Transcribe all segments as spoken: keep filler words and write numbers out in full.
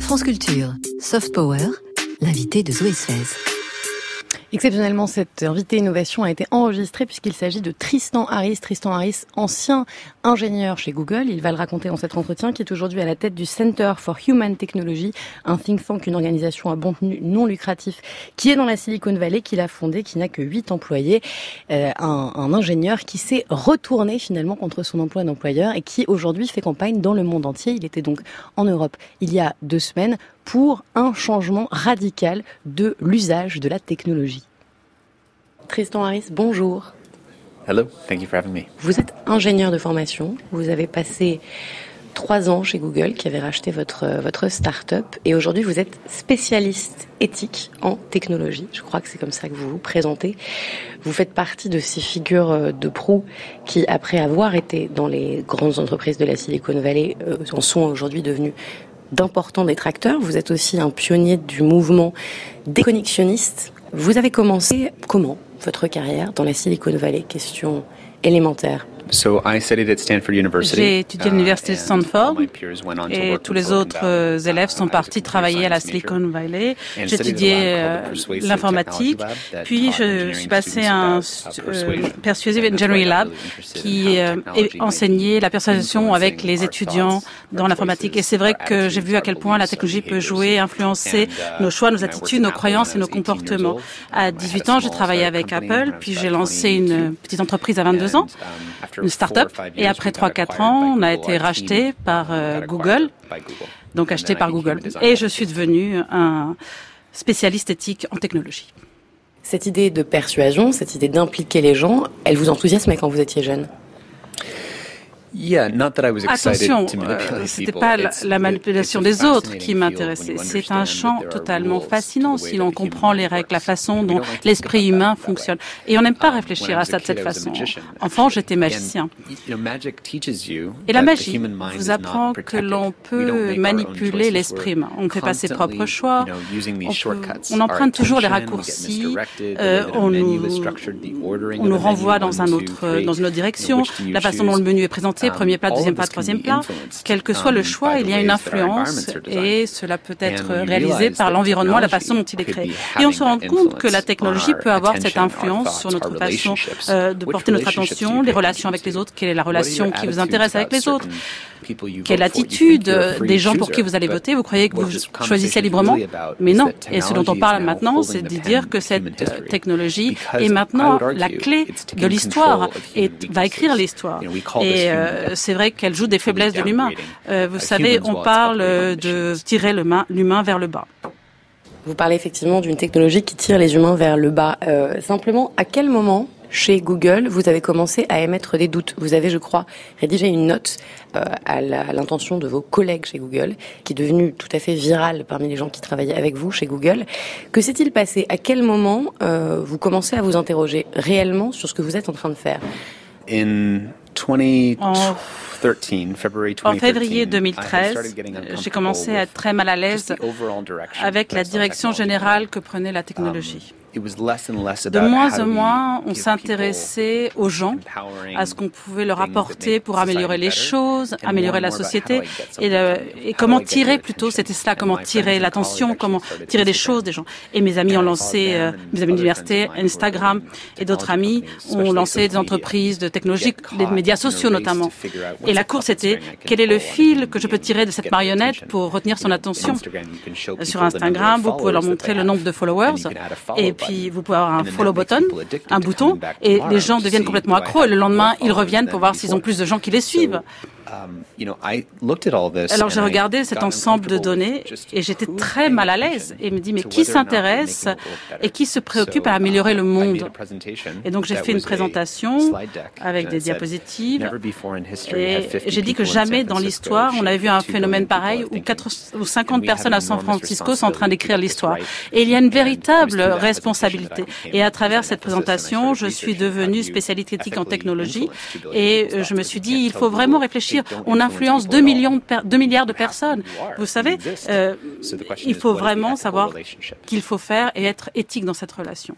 France Culture, Soft Power, l'invité de Zoé Sfez. Exceptionnellement, cette invitée innovation a été enregistrée puisqu'il s'agit de Tristan Harris. Tristan Harris, ancien ingénieur chez Google, il va le raconter dans cet entretien, qui est aujourd'hui à la tête du Center for Human Technology, un think tank, une organisation à but non lucratif qui est dans la Silicon Valley, qu'il a fondé, qui n'a que huit employés, euh, un, un ingénieur qui s'est retourné finalement contre son emploi d'employeur et qui aujourd'hui fait campagne dans le monde entier. Il était donc en Europe il y a deux semaines pour un changement radical de l'usage de la technologie. Tristan Harris, bonjour. Hello, thank you for having me. Vous êtes ingénieur de formation, vous avez passé trois ans chez Google qui avait racheté votre, votre start-up et aujourd'hui vous êtes spécialiste éthique en technologie. Je crois que c'est comme ça que vous vous présentez. Vous faites partie de ces figures de proue qui, après avoir été dans les grandes entreprises de la Silicon Valley, euh, en sont aujourd'hui devenues d'importants détracteurs. Vous êtes aussi un pionnier du mouvement déconnexionniste. Vous avez commencé comment votre carrière dans la Silicon Valley? Question élémentaire. So I studied at Stanford University. J'ai étudié à l'université de Stanford et tous les autres euh, élèves sont partis travailler à la Silicon Valley. J'étudiais euh, l'informatique, puis je suis passé à un euh, Persuasive Engineering Lab qui euh, enseignait la persuasion avec les étudiants dans l'informatique. Et c'est vrai que j'ai vu à quel point la technologie peut jouer, influencer nos choix, nos attitudes, nos croyances et nos comportements. À dix-huit ans, j'ai travaillé avec Apple, puis j'ai lancé une petite entreprise à vingt-deux ans. Une start-up, et après trois à quatre ans, on a été racheté par euh, Google, donc acheté par Google. Et je suis devenu un spécialiste éthique en technologie. Cette idée de persuasion, cette idée d'impliquer les gens, elle vous enthousiasmait quand vous étiez jeune? Attention, euh, c'était pas la, la manipulation des autres qui m'intéressait. C'est un champ totalement fascinant si l'on comprend les règles, la façon dont l'esprit humain fonctionne. Et on n'aime pas réfléchir à ça de cette façon. Enfant, j'étais magicien. Et la magie vous apprend que l'on peut manipuler l'esprit humain. On ne fait pas ses propres choix. On, peut, on emprunte toujours les raccourcis. Euh, on, nous, on nous renvoie dans, un autre, dans une autre direction. La façon dont le menu est présenté, premier plat, deuxième plat, troisième plat. Quel que soit le choix, il y a une influence et cela peut être réalisé par l'environnement, la façon dont il est créé. Et on se rend compte que la technologie peut avoir cette influence sur notre façon euh, de porter notre attention, les relations avec les autres, quelle est la relation qui vous intéresse avec les autres, quelle attitude des gens pour qui vous allez voter. Vous croyez que vous choisissez librement? Mais non. Et ce dont on parle maintenant, c'est de dire que cette technologie est maintenant la clet de l'histoire et va écrire l'histoire. Et euh, c'est vrai qu'elle joue des faiblesses de l'humain. Euh, vous savez, on parle de tirer l'humain, l'humain vers le bas. Vous parlez effectivement d'une technologie qui tire les humains vers le bas. Euh, simplement, à quel moment, chez Google, vous avez commencé à émettre des doutes? Vous avez, je crois, rédigé une note euh, à, la, à l'intention de vos collègues chez Google, qui est devenue tout à fait virale parmi les gens qui travaillaient avec vous chez Google. Que s'est-il passé? À quel moment euh, vous commencez à vous interroger réellement sur ce que vous êtes en train de faire? In twenty En février deux mille treize, j'ai commencé à être très mal à l'aise avec la direction générale que prenait la technologie. De moins en moins, on s'intéressait aux gens, à ce qu'on pouvait leur apporter pour améliorer les choses, améliorer la société, et, le, et comment tirer plutôt, c'était cela, comment tirer l'attention, comment tirer des choses des gens. Et mes amis ont lancé, euh, mes amis d'université, Instagram, et d'autres amis ont lancé des entreprises de technologie, des médias sociaux notamment. Et la course était, quel est le fil que je peux tirer de cette marionnette pour retenir son attention? Sur Instagram, vous pouvez leur montrer le nombre de followers, et puis Puis vous pouvez avoir un follow button, un bouton, et les gens deviennent complètement accros. Et le lendemain, ils reviennent pour voir s'ils ont plus de gens qui les suivent. Alors j'ai regardé cet ensemble de données et j'étais très mal à l'aise et me dis mais qui s'intéresse et qui se préoccupe à améliorer le monde? Et donc j'ai fait une présentation avec des diapositives et j'ai dit que jamais dans l'histoire on avait vu un phénomène pareil où quatre ou cinquante personnes à San Francisco sont en train d'écrire l'histoire. Et il y a une véritable responsabilité. Et à travers cette présentation, je suis devenue spécialiste éthique en technologie et je me suis dit il faut vraiment réfléchir. On influence deux millions de per- deux milliards de personnes. Vous savez, euh, il faut vraiment savoir qu'il faut faire et être éthique dans cette relation.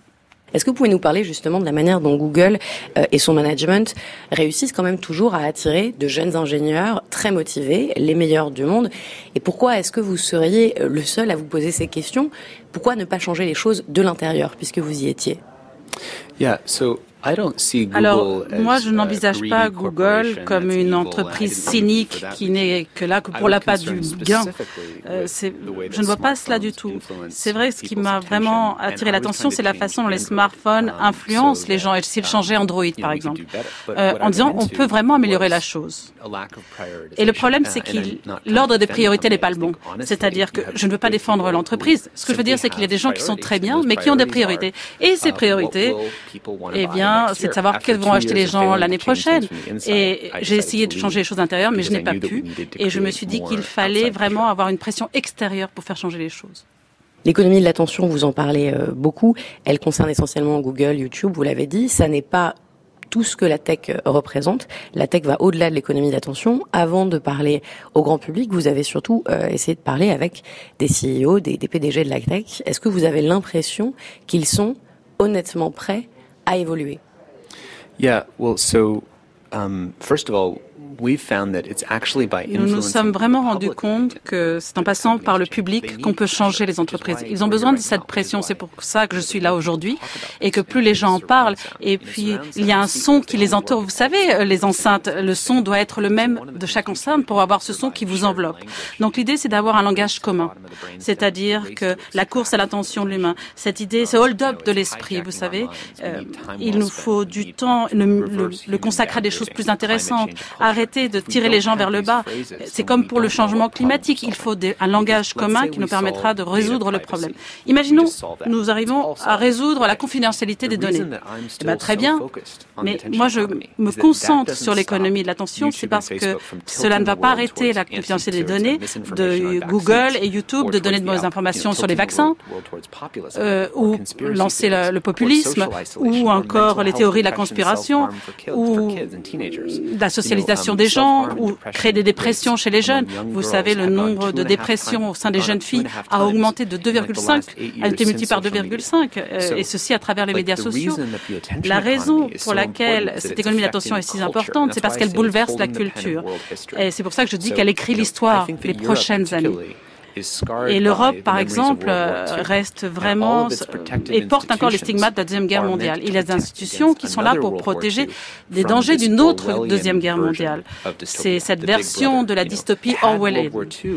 Est-ce que vous pouvez nous parler justement de la manière dont Google euh, et son management réussissent quand même toujours à attirer de jeunes ingénieurs très motivés, les meilleurs du monde? Et pourquoi est-ce que vous seriez le seul à vous poser ces questions? Pourquoi ne pas changer les choses de l'intérieur, puisque vous y étiez? Yeah, so I don't see Google Alors, moi, as je a n'envisage pas greedy Google corporation comme that's une evil. entreprise I didn't cynique for that qui reason. n'est que là que I pour would l'appât du concern gain. specifically Euh, with c'est, the way je that ne vois pas cela du smartphones tout. influence C'est vrai, ce qui people's m'a vraiment attention. attiré And I was l'attention, trying c'est to la change façon dont les Android, smartphones um, influencent so les gens. that, Et s'ils um, changeaient Android, you know, par we could exemple, do better. But euh, what en I disant ran on into peut vraiment améliorer was la chose. a lack of Et le prioritization. problème, c'est Uh, and I'm qu'il not trying l'ordre to des defend priorités the n'est pas le company. bon. I think, C'est-à-dire que honestly, je ne veux pas you have défendre good people l'entreprise. Ce que je veux dire, who c'est qu'il y a des gens qui sont simply très have bien, priorities, mais qui ont des and those priorités. Et ces Uh, priorités, what will people wanna eh buy bien, next c'est de year? savoir After quels vont two acheter years les of gens failing l'année to change prochaine. things from the inside, Et I j'ai decided essayé to de changer les leave choses d'intérieur, mais je because n'ai I pas knew that we pu. needed to Et je me create suis dit more qu'il fallait outside vraiment pressure. avoir une pression extérieure pour faire changer les choses. L'économie de l'attention, vous en parlez euh, beaucoup. Elle concerne essentiellement Google, YouTube, vous l'avez dit. Ça n'est pas tout ce que la tech représente. La tech va au-delà de l'économie d'attention. Avant de parler au grand public, vous avez surtout euh, essayé de parler avec des C E O, des, des P D G de la tech. Est-ce que vous avez l'impression qu'ils sont honnêtement prêts à évoluer? Yeah, well, so um, first of all, we've found that it's actually by Nous nous sommes vraiment rendus influencing the compte public que c'est en passant par le public qu'on peut changer les entreprises. Ils ont besoin de cette pression. C'est pour ça que je suis là aujourd'hui et que plus les gens en parlent. Et puis, il y a un son qui les entoure. Vous savez, les enceintes, le son doit être le même de chaque enceinte pour avoir ce son qui vous enveloppe. Donc, l'idée, c'est d'avoir un langage commun. C'est-à-dire que la course à l'attention de l'humain, cette idée, ce hold-up de l'esprit, vous savez, euh, il nous faut du temps, le, le, le consacrer à des choses plus intéressantes. Arrêter de tirer les gens vers le bas. C'est comme pour le changement climatique. Il faut des, un langage commun qui nous permettra de résoudre le problème. Imaginons, nous arrivons à résoudre la confidentialité des données. Eh bien, très bien. Mais moi, je me concentre sur l'économie de l'attention. C'est parce que cela ne va pas arrêter la confidentialité des données de Google et YouTube de donner de mauvaises informations sur les vaccins, euh, ou lancer le, le populisme, ou encore les théories de la conspiration, ou la socialisation des gens, ou créer des dépressions chez les jeunes. Vous savez, le nombre de dépressions au sein des jeunes filles a augmenté de deux virgule cinq, a été multiplié par deux virgule cinq, euh, et ceci à travers les médias sociaux. La raison pour laquelle cette économie de l'attention est si importante, c'est parce qu'elle bouleverse la culture. Et c'est pour ça que je dis qu'elle écrit l'histoire les prochaines années. Et l'Europe, par exemple, reste vraiment et porte encore les stigmates de la Deuxième Guerre mondiale. Il y a des institutions qui sont là pour protéger des dangers d'une autre Deuxième Guerre mondiale. C'est cette version de la dystopie orwellienne.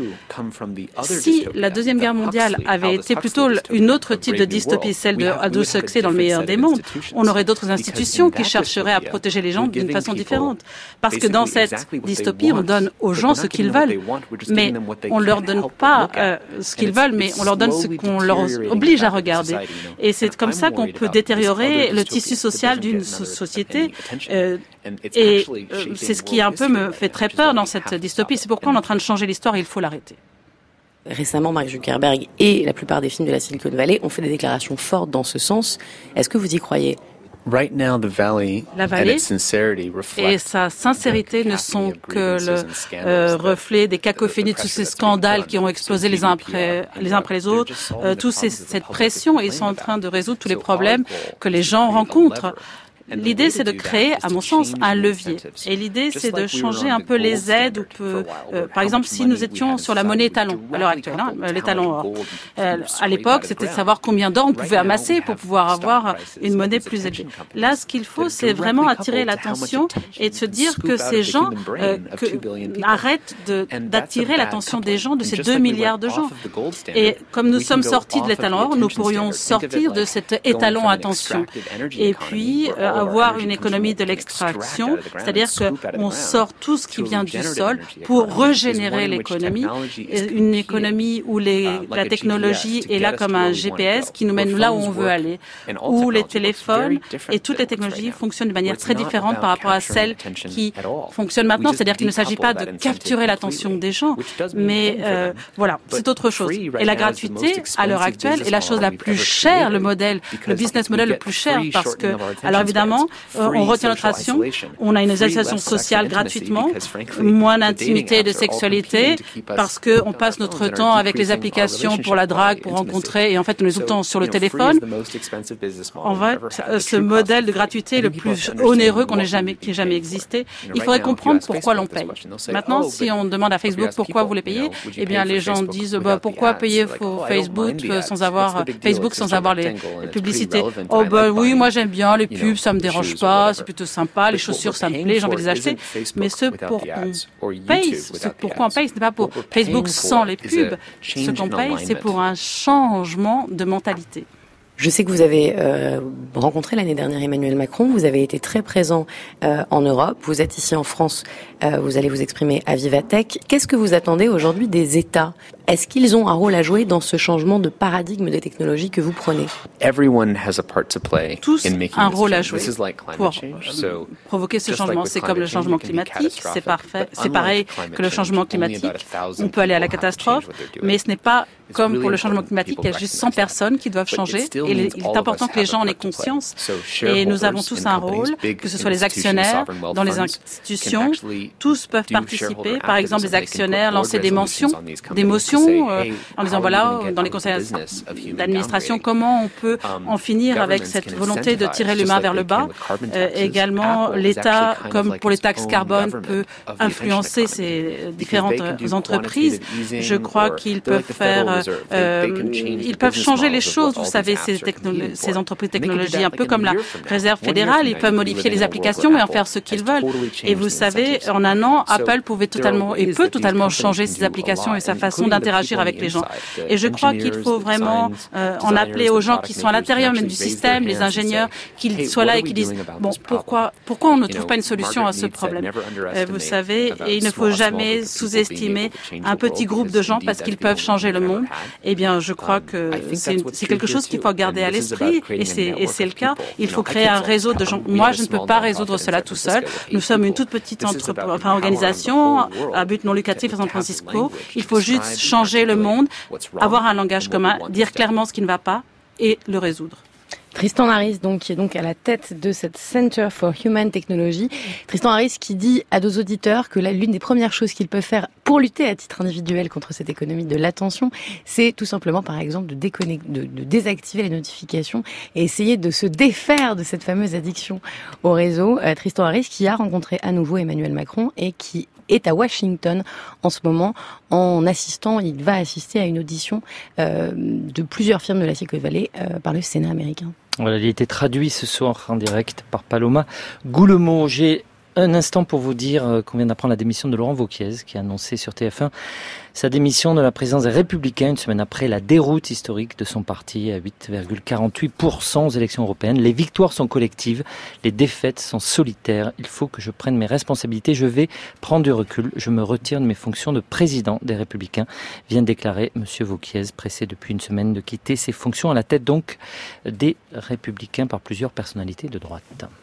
Si la Deuxième Guerre mondiale avait été plutôt une autre type de dystopie, celle de Aldous Huxley dans Le meilleur des mondes, on aurait d'autres institutions qui chercheraient à protéger les gens d'une façon différente. Parce que dans cette dystopie, on donne aux gens ce qu'ils veulent, mais on ne leur donne pas Euh, ce qu'ils veulent, mais on leur donne ce qu'on leur oblige à regarder. Et c'est comme ça qu'on peut détériorer le tissu social d'une société. Euh, et euh, c'est ce qui un peu me fait très peur dans cette dystopie. C'est pourquoi on est en train de changer l'histoire et il faut l'arrêter. Récemment, Mark Zuckerberg et la plupart des films de la Silicon Valley ont fait des déclarations fortes dans ce sens. Est-ce que vous y croyez? Right now, the valley La vallée and its sincerity et sa sincérité ne sont que le euh, reflet des cacophonies de tous ces scandales qui ont explosé les uns après les, uns après les autres, euh, tous ces, cette pression, et ils sont en train de résoudre tous les problèmes que les gens rencontrent. L'idée, c'est de créer, à mon sens, un levier. Et l'idée, c'est de changer un peu les aides. Ou peu, euh, par exemple, si nous étions sur la monnaie étalon, à l'heure actuelle, hein, l'étalon or. Euh, à l'époque, c'était de savoir combien d'or on pouvait amasser pour pouvoir avoir une monnaie plus élevée. Là, ce qu'il faut, c'est vraiment attirer l'attention et de se dire que ces gens euh, que, arrêtent de, d'attirer l'attention des gens, de ces deux milliards de gens. Et comme nous sommes sortis de l'étalon or, nous pourrions sortir de cet étalon attention. Et puis, euh, avoir une économie de l'extraction, c'est-à-dire qu'on sort tout ce qui vient du sol pour régénérer l'économie, une économie où les, la technologie est là comme un G P S qui nous mène là où on veut aller, où les téléphones et toutes les technologies fonctionnent de manière très différente par rapport à celles qui fonctionnent maintenant, c'est-à-dire qu'il ne s'agit pas de capturer l'attention des gens, mais euh, voilà, c'est autre chose. Et la gratuité, à l'heure actuelle, est la chose la plus chère, le modèle, le business model le plus cher, parce que, alors évidemment, Évidemment, on retient notre action, on a une isolation sociale gratuitement, moins d'intimité de sexualité, parce qu'on passe notre temps avec les applications pour la drague, pour rencontrer, et en fait, on est tout le temps sur le téléphone. En fait, ce modèle de gratuité est le plus onéreux qu'on ait jamais, qui ait jamais existé. Il faudrait comprendre pourquoi l'on paye. Maintenant, si on demande à Facebook pourquoi vous les payez, eh bien, les gens disent, bah, pourquoi payer pour Facebook sans avoir, Facebook sans avoir les, les publicités? Oh, bah, oui, moi, j'aime bien les pubs, ça me dérange pas, c'est plutôt sympa, les chaussures, ça me plaît, j'ai envie de les acheter. Mais ce pour qu'on paye, ce pourquoi on paye, ce n'est pas pour Facebook sans les pubs. Ce qu'on paye, c'est pour un changement de mentalité. Je sais que vous avez euh, rencontré l'année dernière Emmanuel Macron, vous avez été très présent euh, en Europe, vous êtes ici en France, euh, vous allez vous exprimer à Vivatech. Qu'est-ce que vous attendez aujourd'hui des États ? Est-ce qu'ils ont un rôle à jouer dans ce changement de paradigme des technologies que vous prenez ? Tous un rôle à jouer pour euh, provoquer ce changement. C'est comme le changement climatique, c'est parfait, c'est pareil que le changement climatique. On peut aller à la catastrophe, mais ce n'est pas comme pour le changement climatique, il y a juste cent personnes qui doivent changer. Et il est important que les gens en aient conscience. Et nous avons tous un rôle, que ce soit les actionnaires dans les institutions, tous peuvent participer. Par exemple, les actionnaires lancer des mentions, des motions euh, en disant voilà, dans les conseils d'administration, comment on peut en finir avec cette volonté de tirer l'humain vers le bas. Euh, également, l'État, comme pour les taxes carbone, peut influencer ces différentes entreprises. Je crois qu'ils peuvent faire, euh, ils peuvent changer les choses. Vous savez, ces, technolo- ces entreprises technologiques, un peu comme la Réserve fédérale, ils peuvent modifier les applications et en faire ce qu'ils veulent. Et vous savez, en un an, Apple pouvait totalement et peut totalement changer ses applications et sa façon d'interagir avec les gens. Et je crois qu'il faut vraiment euh, en appeler aux gens qui sont à l'intérieur même du système, les ingénieurs, qu'ils soient là et qu'ils disent bon, pourquoi, pourquoi on ne trouve pas une solution à ce problème. Euh, vous savez, et il ne faut jamais sous-estimer un petit groupe de gens parce qu'ils peuvent changer le monde. Eh bien, je crois que c'est, c'est quelque chose qu'il faut garder à l'esprit et c'est, et c'est le cas. Il faut créer un réseau de gens. Moi, je ne peux pas résoudre cela tout seul. Nous sommes une toute petite entre... enfin, organisation à but non lucratif à San Francisco. Il faut juste changer le monde, avoir un langage commun, dire clairement ce qui ne va pas et le résoudre. Tristan Harris, donc, qui est donc à la tête de cette Center for Human Technology. Tristan Harris qui dit à nos auditeurs que là, l'une des premières choses qu'ils peuvent faire pour lutter à titre individuel contre cette économie de l'attention, c'est tout simplement, par exemple, de, déconnect- de, de désactiver les notifications et essayer de se défaire de cette fameuse addiction au réseau. Euh, Tristan Harris qui a rencontré à nouveau Emmanuel Macron et qui est à Washington en ce moment en assistant, il va assister à une audition euh, de plusieurs firmes de la Silicon Valley euh, par le Sénat américain. Voilà, il a été traduit ce soir en direct par Paloma Goulemo. J'ai un instant pour vous dire qu'on vient d'apprendre la démission de Laurent Wauquiez, qui a annoncé sur T F un sa démission de la présidence des Républicains une semaine après la déroute historique de son parti à huit virgule quarante-huit pour cent aux élections européennes. Les victoires sont collectives, les défaites sont solitaires. Il faut que je prenne mes responsabilités. Je vais prendre du recul. Je me retire de mes fonctions de président des Républicains, vient de déclarer M. Wauquiez, pressé depuis une semaine de quitter ses fonctions à la tête donc des Républicains par plusieurs personnalités de droite.